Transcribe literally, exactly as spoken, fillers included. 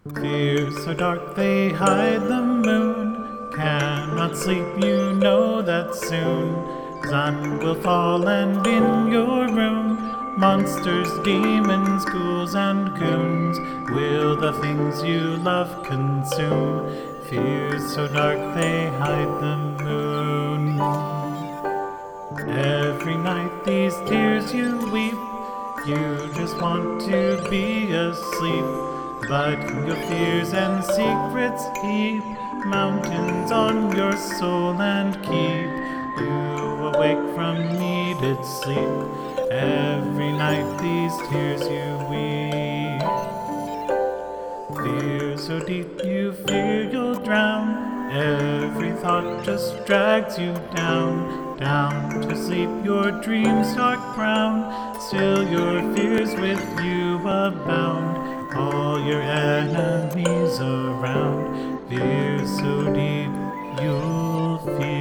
Fears so dark they hide the moon. Cannot sleep, you know that soon sun will fall, and in your room monsters, demons, ghouls, and goons will the things you love consume. Fears so dark they hide the moon. Every night these tears you weep, you just want to be asleep. But your fears and secrets heap mountains on your soul and keep you awake from needed sleep. Every night these tears you weep. Fear so deep you fear you'll drown. Every thought just drags you down, down to sleep, your dreams dark brown. Still your fears with you abound, all your enemies around. Fear so deep you'll feel